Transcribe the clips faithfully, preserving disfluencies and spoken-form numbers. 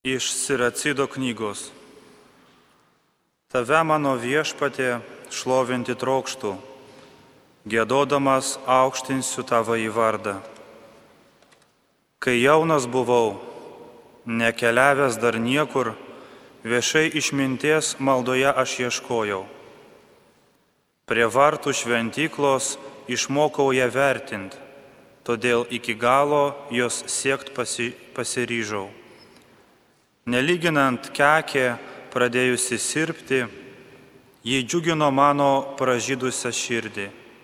Iš Siracido knygos. Tave, mano viešpatie, šlovinti trokštų, giedodamas aukštinsiu tavąjį vardą. Kai jaunas buvau, nekeliavęs dar niekur, viešai išminties maldoje aš ieškojau. Prie vartų šventyklos išmokau ją vertinti, todėl iki galo jos siekt pasi, pasiryžau. Nelyginant kekė, pradėjusi sirpti, jį džiugino mano pražydusią širdį.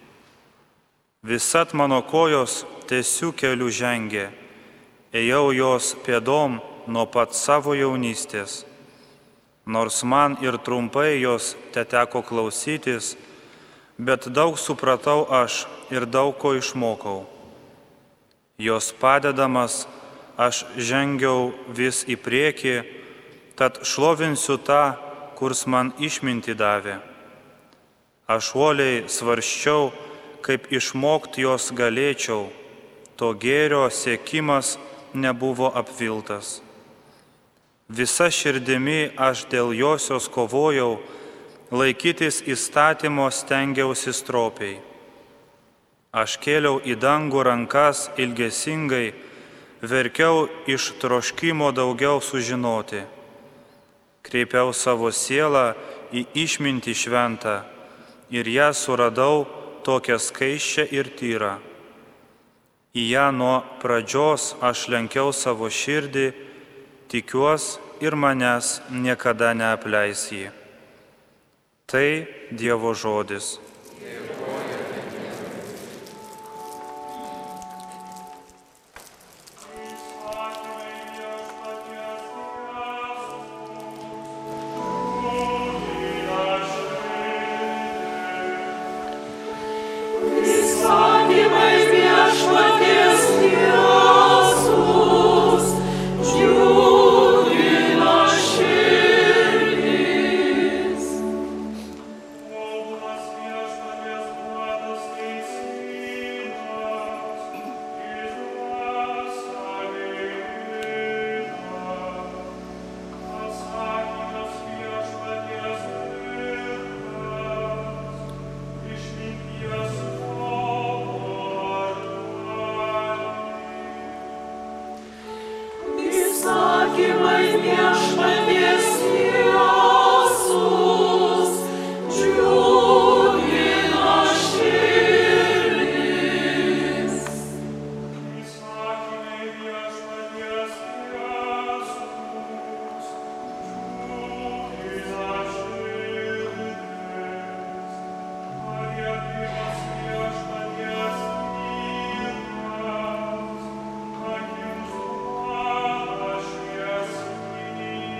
Visat mano kojos tiesių kelių žengė, ėjau jos pėdom nuo pat savo jaunystės. Nors man ir trumpai jos teteko klausytis, bet daug supratau aš ir daug ko išmokau. Jos padedamas aš žengiau vis į priekį, tad šlovinsiu tą, kurs man išmintį davė. Aš uoliai svarsčiau, kaip išmokti jos galėčiau, to gėrio siekimas nebuvo apviltas. Visa širdimi aš dėl josios kovojau, laikytis įstatymo stengiausi stropiai. Aš kėliau į dangų rankas ilgesingai, verkiau iš troškimo daugiau sužinoti. Kreipiau savo sielą į išmintį šventą ir ją suradau tokią skaisčią ir tyrą. Į ją nuo pradžios aš lenkiau savo širdį, tikiuos ir manęs niekada neapleis jį. Tai Dievo žodis. Amen.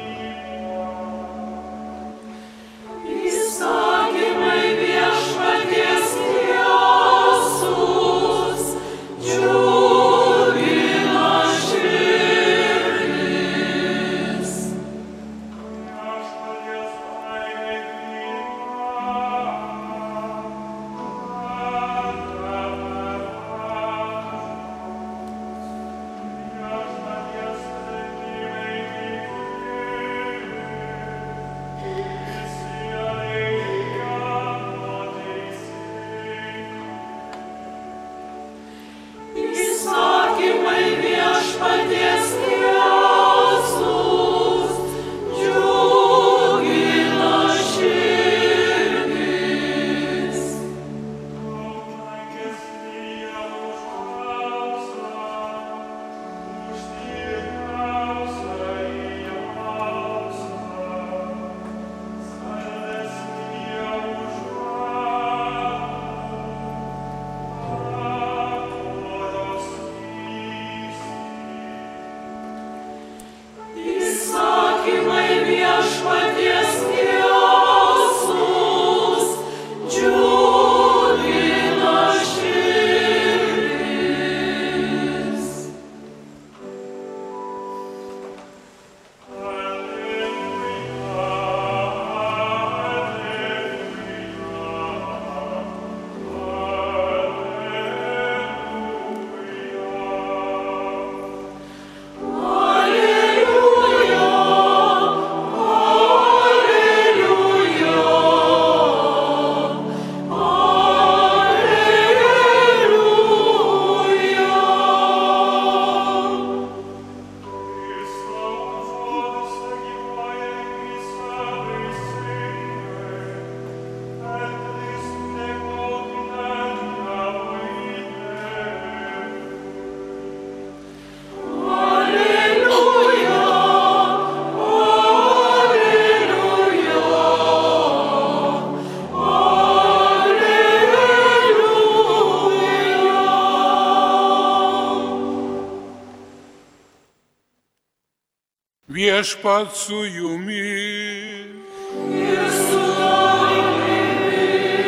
Viešpat su jumis. Ir su tavimi.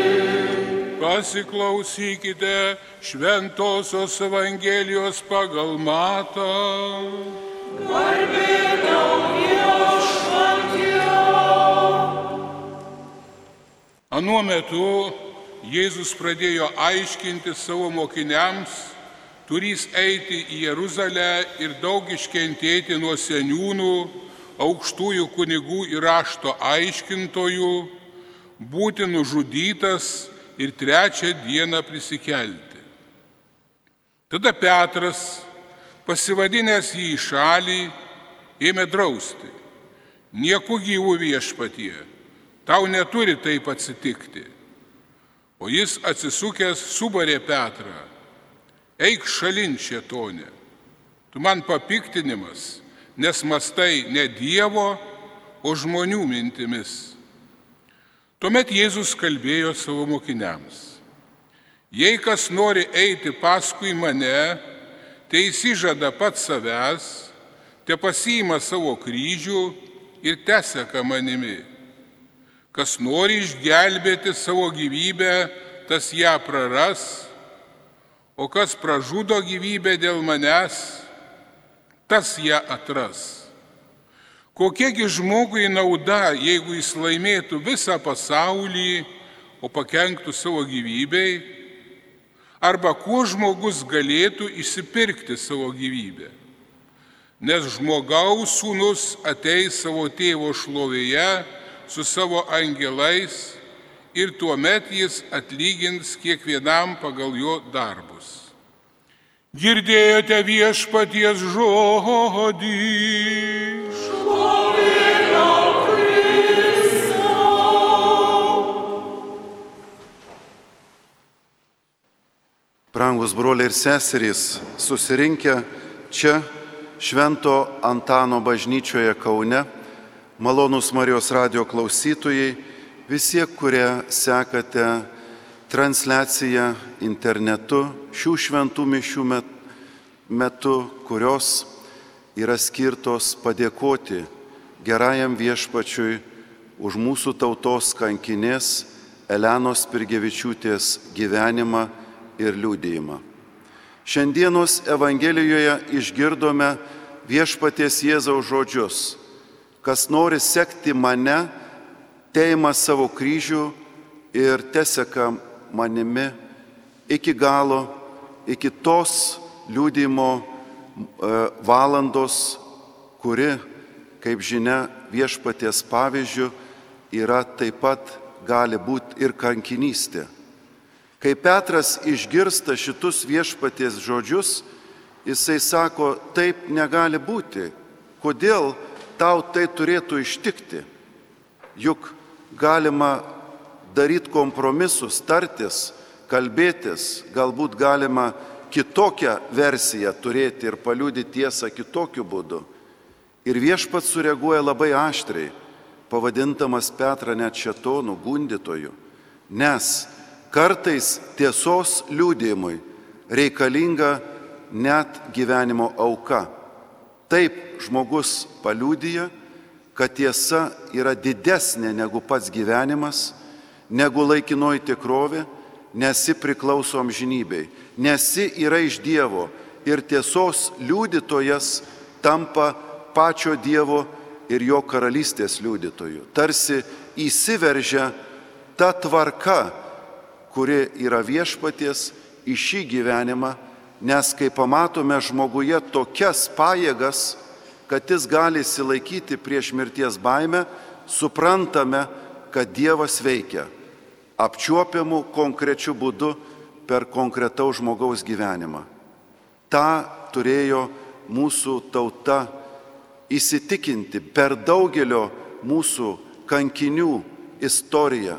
Pasiklausykite Šventosios Evangelijos pagal Matą. Garbė tau, Viešpatie. Anuo metu Jėzus pradėjo aiškinti savo mokiniams, turys eiti į Jeruzalę ir daug iškentėti nuo seniūnų, aukštųjų kunigų ir rašto aiškintojų, būti nužudytas ir trečią dieną prisikelti. Tada Petras, pasivadinęs jį į šalį, ėmė drausti. Nieku gyvų, Viešpatie, tau neturi taip atsitikti. O jis atsisukęs subarė Petrą. Eik šalin, šėtone, tu man papiktinimas, nes mastai ne Dievo, o žmonių mintimis. Tuomet Jėzus kalbėjo savo mokiniams. Jei kas nori eiti paskui mane, tai įsižada pats savęs, te pasiima savo kryžių ir teseka manimi. Kas nori išgelbėti savo gyvybę, tas ją praras, o kas pražudo gyvybę dėl manęs, tas ją atras. Kokiegi žmogui nauda, jeigu jis laimėtų visą pasaulį, o pakenktų savo gyvybei? Arba kuo žmogus galėtų išsipirkti savo gyvybę? Nes žmogaus sūnus ateis savo tėvo šlovėje su savo angelais ir tuomet jis atlygins kiekvienam pagal jo darbus. Girdėjote Viešpaties žodį. Šlovė tau, Kristau. Brangus broliai ir seserys, susirinkę čia Švento Antano bažnyčioje Kaune, malonūs Marijos radijo klausytojai, visi, kurie sekate transliaciją internetu šių šventų mišių metu, kurios yra skirtos padėkoti gerajam Viešpačiui už mūsų tautos kankinės Elenos Spirgevičiūtės gyvenimą ir liudijimą. Šiandienos Evangelijoje išgirdome Viešpaties Jėzaus žodžius. Kas nori sekti mane, teima savo kryžių ir teseka manimi iki galo, iki tos liudijimo valandos, kuri, kaip žinia, Viešpaties pavyzdžių yra taip pat gali būti ir kankinystė. Kai Petras išgirsta šitus Viešpaties žodžius, jisai sako, taip negali būti. Kodėl tau tai turėtų ištikti? Juk galima daryti kompromisus, tartis, kalbėtis, galbūt galima kitokią versiją turėti ir paliudyti tiesą kitokiu būdu. Ir Viešpats sureaguoja labai aštriai, pavadintamas Petrą net šėtonu, gundytoju, nes kartais tiesos liudijimui reikalinga net gyvenimo auka. Taip žmogus paliudija, kad tiesa yra didesnė negu pats gyvenimas, negu laikinoji tikrovė, nes ji priklauso amžinybei, nes ji yra iš Dievo ir tiesos liudytojas tampa pačio Dievo ir jo karalystės liudytoju. Tarsi įsiveržia ta tvarka, kuri yra Viešpaties į šį gyvenimą, nes kai pamatome žmoguje tokias pajėgas, kad jis gali įsilaikyti prieš mirties baimę, suprantame, kad Dievas veikia apčiuopiamų konkrečių būdų per konkretaus žmogaus gyvenimą. Ta turėjo mūsų tauta įsitikinti per daugelio mūsų kankinių istoriją.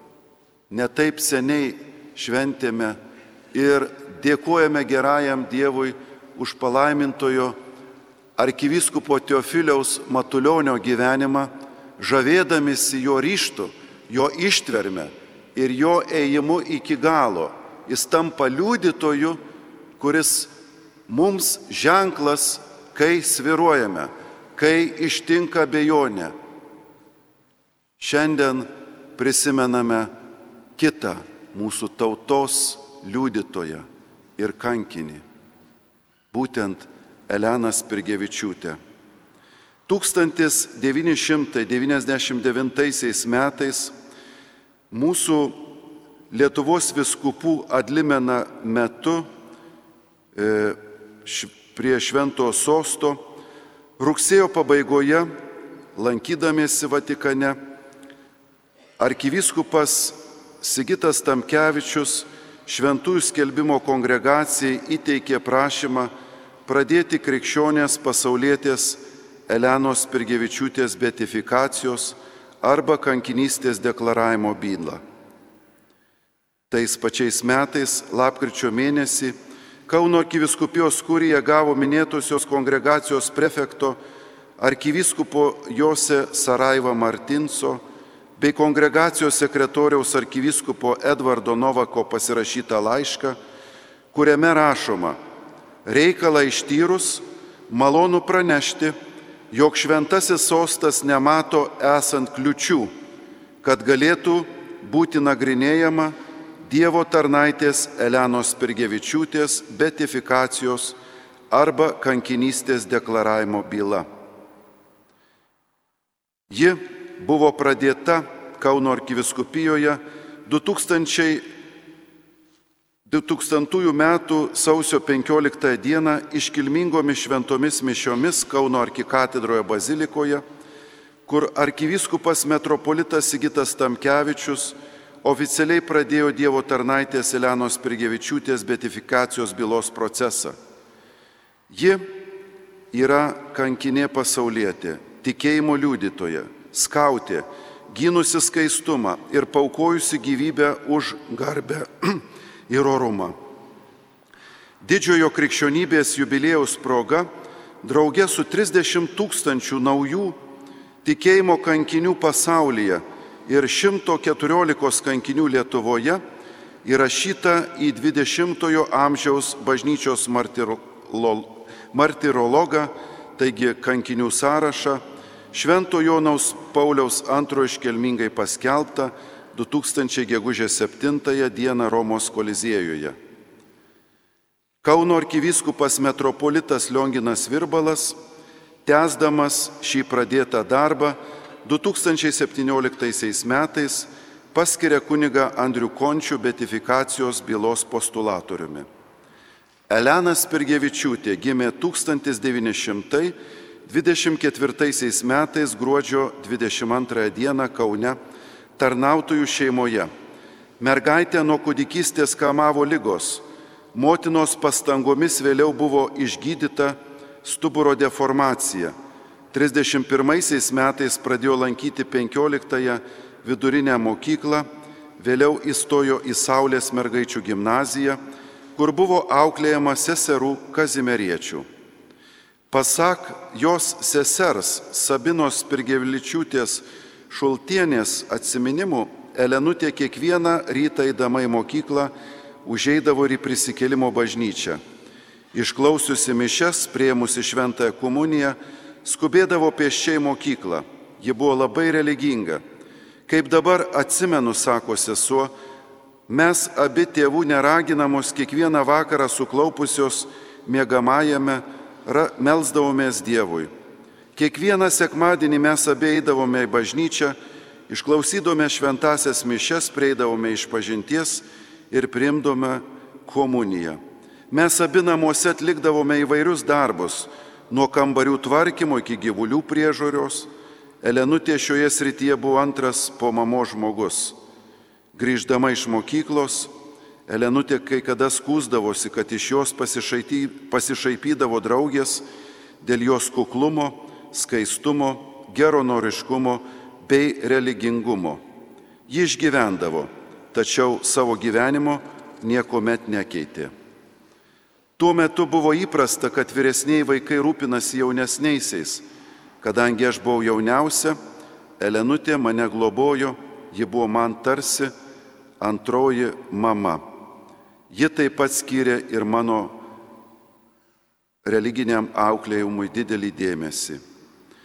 Netaip seniai šventėme ir dėkojame gerajam Dievui už palaimintojo arkivyskupo Teofiliaus Matulionio gyvenimą, žavėdamisi jo ryžtu, jo ištverme ir jo ėjimu iki galo. Jis tampa liudytoju, kuris mums ženklas, kai svyruojame, kai ištinka abejonė. Šiandien prisimename kitą mūsų tautos liudytoją ir kankinį, būtent Eleną Spirgevičiūtę. tūkstantis devyni šimtai devyniasdešimt devintaisiais metais mūsų Lietuvos vyskupų adlimena metu e, š, prie Šventojo sosto rugsėjo pabaigoje, lankydamiesi Vatikane, arkivyskupas Sigitas Tamkevičius Šventųjų skelbimo kongregacijai įteikė prašymą pradėti krikščionės pasaulietės Elenos Spirgevičiūtės beatifikacijos arba kankinystės deklaravimo bylą. Tais pačiais metais, lapkričio mėnesį, Kauno arkivyskupijos kurija gavo minėtosios kongregacijos prefekto arkivyskupo Jose Saraiva Martinso bei kongregacijos sekretoriaus arkivyskupo Edvardo Novako pasirašytą laišką, kuriame rašoma: reikalą ištyrus, malonu pranešti, jog šventasis sostas nemato esant kliučių, kad galėtų būti nagrinėjama Dievo tarnaitės Elenos Spirgevičiūtės beatifikacijos arba kankinystės deklaravimo byla. Ji buvo pradėta Kauno arkivyskupijoje du tūkstantųjų metų sausio penkioliktąją dieną iškilmingomis šventomis mišiomis Kauno arkikatedroje bazilikoje, kur arkivyskupas metropolitas Sigitas Tamkevičius oficialiai pradėjo Dievo tarnaitės Elenos Spirgevičiūtės beatifikacijos bylos procesą. Ji yra kankinė pasaulietė, tikėjimo liudytoja, skautė, gynusi skaistumą ir paaukojusi gyvybę už garbę ir orumą. Didžiojo krikščionybės jubiliejaus proga, drauge su trisdešimt tūkstančių naujų tikėjimo kankinių pasaulyje ir šimto keturiolikos kankinių Lietuvoje, įrašyta į dvidešimtojo amžiaus bažnyčios martirologą, taigi kankinių sąrašą, Švento Jonaus Pauliaus antrojo iškilmingai paskelbta du tūkstančiai gegužės septintąją dieną Romos Koliziejuje. Kauno arkivyskupas metropolitas Lionginas Virbalas, tęsdamas šį pradėtą darbą, du tūkstančiai septynioliktaisiais metais paskiria kunigą Andrių Končių beatifikacijos bylos postulatoriumi. Elena Spirgevičiūtė gimė tūkstantis devyni šimtai dvidešimt ketvirtaisiais metais gruodžio dvidešimt antrąją dieną Kaune tarnautojų šeimoje. Mergaitė nuo kūdikystės kamavo ligos, motinos pastangomis vėliau buvo išgydyta stuburo deformacija. trisdešimt pirmaisiais metais pradėjo lankyti penkioliktąją vidurinę mokyklą, vėliau įstojo į Saulės mergaičių gimnaziją, kur buvo auklėjama seserų kazimeriečių. Pasak jos sesers Sabinos Spirgevičiūtės Šultienės atsiminimų, Elenutė kiekvieną rytą eidama į mokyklą užeidavo ir į prisikėlimo bažnyčią. Išklausiusi mišias, priėmusi šventąją komuniją, skubėdavo pėsčiai mokyklą. Ji buvo labai religinga. Kaip dabar atsimenu, sako sesuo, mes abi tėvų neraginamos kiekvieną vakarą suklaupusios miegamajame melsdavomės Dievui. Kiekvieną sekmadienį mes abi eidavome į bažnyčią, išklausydome šventasias mišias, prieidavome išpažinties ir priimdome komuniją. Mes abi namuose atlikdavome įvairius darbus, nuo kambarių tvarkymo iki gyvulių priežiūros. Elenutė šioje srityje buvo antras po mamos žmogus. Grįždama iš mokyklos, Elenutė kai kada skųsdavosi, kad iš jos pasišaipydavo draugės dėl jos kuklumo, skaistumo, geronoriškumo bei religingumo. Ji išgyvendavo, tačiau savo gyvenimo niekuomet nekeitė. Tuo metu buvo įprasta, kad vyresniai vaikai rūpinasi jaunesniaisiais. Kadangi aš buvau jauniausia, Elenutė mane globojo, ji buvo man tarsi antroji mama. Ji taip pat skyrė ir mano religiniam auklėjimui didelį dėmesį.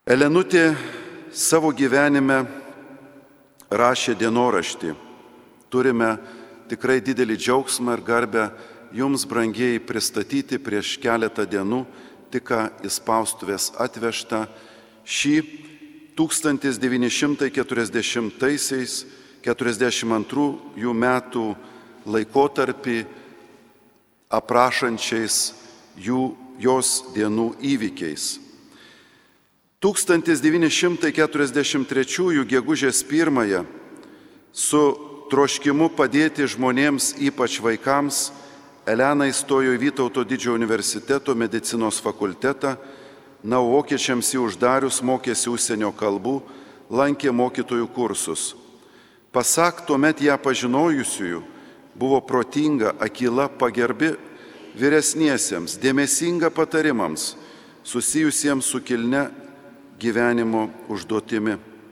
Elenutė savo gyvenime rašė dienoraštį. Turime tikrai didelį džiaugsmą ir garbę jums, brangieji, pristatyti prieš keletą dienų tik į spaustuvės atvežtą šį tūkstantis devyni šimtai keturiasdešimt antrųjų metų laikotarpį aprašančiais jų, jos dienų įvykiais. tūkstantis devyni šimtai keturiasdešimt trečiųjų gegužės pirmąją su troškimu padėti žmonėms, ypač vaikams, Elena įstojo į Vytauto didžiojo universiteto medicinos fakultetą, na, vokiečiams jį uždarius mokėsi užsienio kalbų, lankė mokytojų kursus. Pasak tuomet ją pažinojusiųjų, buvo protinga, akyla, pagerbi vyresniesiems, dėmesinga patarimams, susijusiems su kilne gyvenimo užduotimi.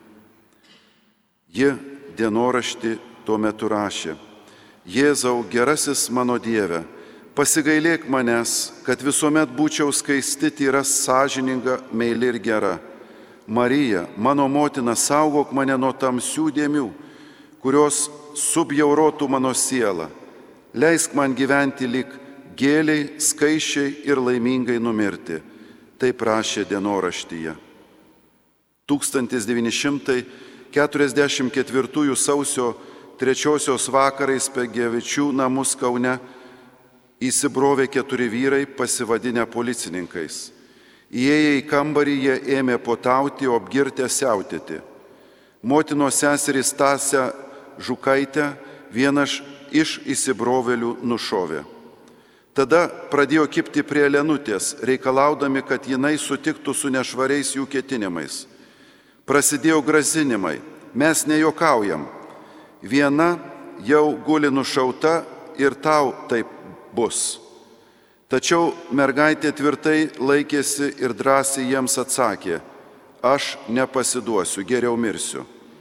Ji dienoraštį tuo metu rašė: Jėzau, gerasis mano Dieve, pasigailėk manęs, kad visuomet būčiau skaisti, tyra, sąžininga, meili ir gera. Marija, mano motina, saugok mane nuo tamsių dėmių, kurios subjaurotų mano sielą. Leisk man gyventi lyg gėliai, skaičiai ir laimingai numirti. Taip rašė dienoraštyje. tūkstantis devyni šimtai keturiasdešimt ketvirtųjų sausio trečiosios vakarais Pegevičių namus Kaune įsibrovė keturi vyrai pasivadinę policininkais. Įėję į kambarį jie ėmė potauti, o apgirtę siautėti. Motinos seserį Stasę Žukaitę vienas iš įsibrovėlių nušovė. Tada pradėjo kibti prie Elenutės, reikalaudami, kad jinai sutiktų su nešvariais jų ketinimais. Prasidėjo grasinimai: mes nejuokaujam, viena jau guli nušauta ir tau taip bus. Tačiau mergaitė tvirtai laikėsi ir drąsiai jiems atsakė: aš nepasiduosiu, geriau mirsiu.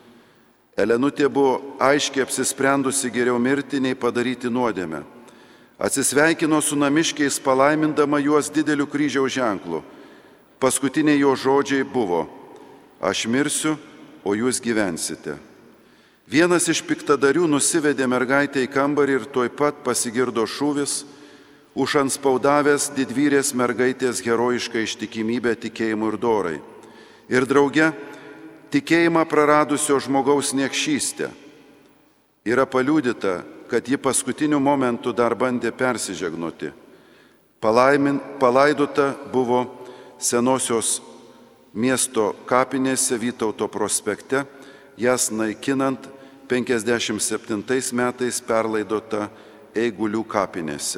Elenutė buvo aiškiai apsisprendusi geriau mirti, nei padaryti nuodėmę. Atsisveikino su namiškiais, palaimindama juos dideliu kryžiaus ženklu. Paskutiniai jo žodžiai buvo: aš mirsiu, o jūs gyvensite. Vienas iš piktadarių nusivedė mergaitę į kambarį ir tuoj pat pasigirdo šūvis, užanspaudavęs didvyrės mergaitės herojišką ištikimybę tikėjimui ir dorai. Ir drauge tikėjimą praradusio žmogaus niekšystę. Yra paliudyta, kad ji paskutiniu momentu dar bandė persižegnoti. Palaimin, palaidota buvo senosios miesto kapinėse Vytauto prospekte, jas naikinant penkiasdešimt septintais metais perlaidota Eigulių kapinėse.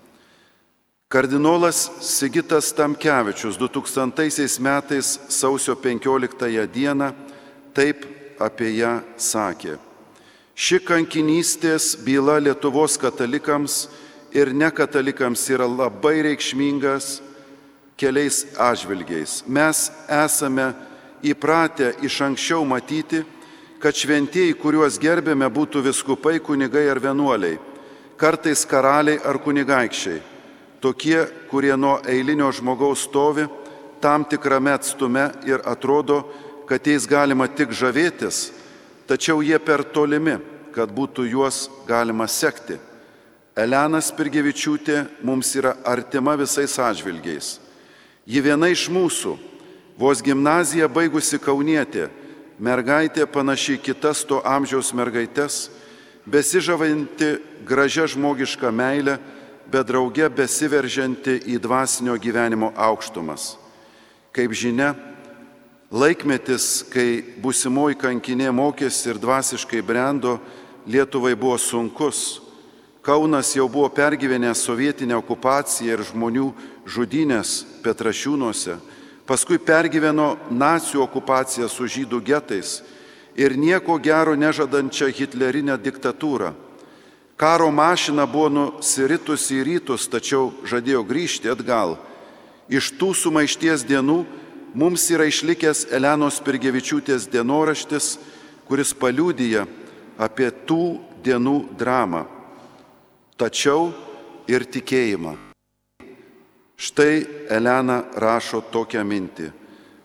Kardinolas Sigitas Tamkevičius du tūkstantaisiais metais sausio penkioliktąją dieną taip apie ją sakė: ši kankinystės byla Lietuvos katalikams ir nekatalikams yra labai reikšmingas keliais atžvilgiais. Mes esame įpratę iš anksčiau matyti, kad šventieji, kuriuos gerbėme, būtų vyskupai, kunigai ar vienuoliai, kartais karaliai ar kunigaikščiai. Tokie, kurie nuo eilinio žmogaus stovi tam tikrame atstume ir atrodo, kad jais galima tik žavėtis, tačiau jie per tolimi, kad būtų juos galima sekti. Elena Spirgevičiūtė mums yra artima visais atžvilgiais. Ji viena iš mūsų, vos gimnaziją baigusi kaunietė, mergaitė panašiai kitas to amžiaus mergaitės, besižavanti gražia žmogiška meilė, bet drauge besiveržianti į dvasinio gyvenimo aukštumas. Kaip žinia, laikmetis, kai būsimoji kankinė mokėsi ir dvasiškai brendo, Lietuvai buvo sunkus. Kaunas jau buvo pergyvenęs sovietinę okupaciją ir žmonių žudynės Petrašiūnuose, paskui pergyveno nacių okupaciją su žydų getais ir nieko gero nežadančią hitlerinę diktatūrą. Karo mašina buvo nusiritusi į rytus, tačiau žadėjo grįžti atgal. Iš tų sumaišties dienų mums yra išlikęs Elenos Spirgevičiūtės dienoraštis, kuris paliudija apie tų dienų dramą, tačiau ir tikėjimą. Štai Elena rašo tokią mintį: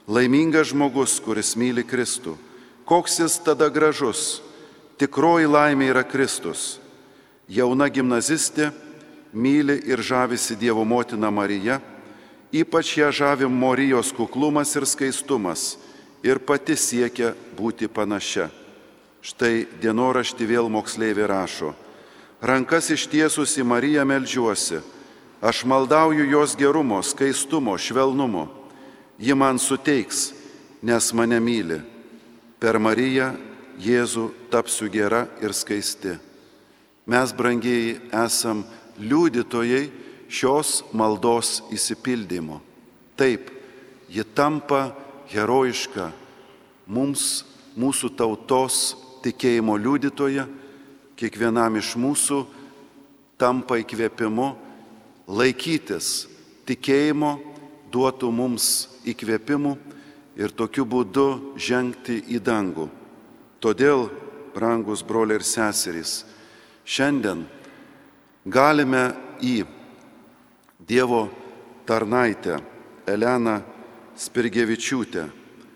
Laimingas žmogus, kuris myli Kristų. Koks jis tada gražus. Tikroji laimė yra Kristus. Jauna gimnazistė myli ir žavisi Dievo motina Marija, ypač ją žavi Marijos kuklumas ir skaistumas ir pati siekia būti panašia. Štai dienoraštį vėl moksleivė rašo. Rankas ištiesus į Mariją meldžiuosi, aš maldauju jos gerumo, skaistumo, švelnumo. Ji man suteiks, nes mane myli. Per Mariją Jėzų tapsiu gera ir skaisti. Mes, brangieji, esam liudytojai šios maldos išsipildymo. Taip, ji tampa herojiška mums, mūsų tautos tikėjimo liudytoja, kiekvienam iš mūsų tampa įkvėpimu laikytis tikėjimo, duotų mums įkvėpimų ir tokiu būdu žengti į dangų. Todėl, brangus broliai ir seserys, šiandien galime į Dievo tarnaitę Eleną Spirgevičiūtę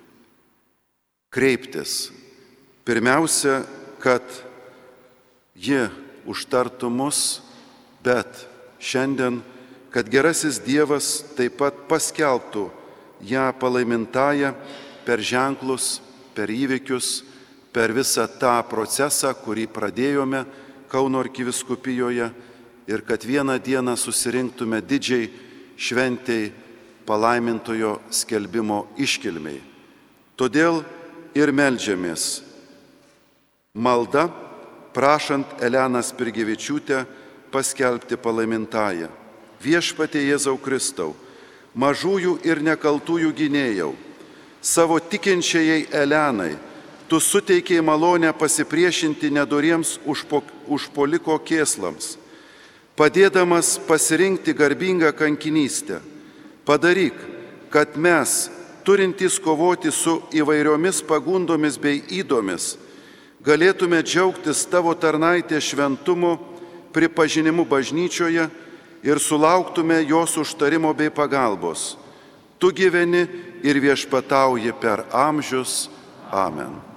kreiptis. Pirmiausia, kad ji užtartų mus, bet šiandien, kad gerasis Dievas taip pat paskelbtų ją palaimintąją per ženklus, per įvykius, per visą tą procesą, kurį pradėjome Kauno arkivyskupijoje ir kad vieną dieną susirinktume didžiai šventei palaimintojo skelbimo iškilmiai. Todėl ir meldžiamės malda, prašant Eleną Spirgevičiūtę paskelbti palaimintąją. Viešpatie Jėzau Kristau, mažųjų ir nekaltųjų gynėjau, savo tikinčiajai Elenai, tu suteikiai malonę pasipriešinti nedoriems užpuoliko kėslams, padėdamas pasirinkti garbingą kankinystę. Padaryk, kad mes, turintys kovoti su įvairiomis pagundomis bei ydomis, galėtume džiaugtis tavo tarnaitės šventumo pripažinimu bažnyčioje ir sulauktume jos užtarimo bei pagalbos. Tu gyveni ir viešpatauji per amžius. Amen.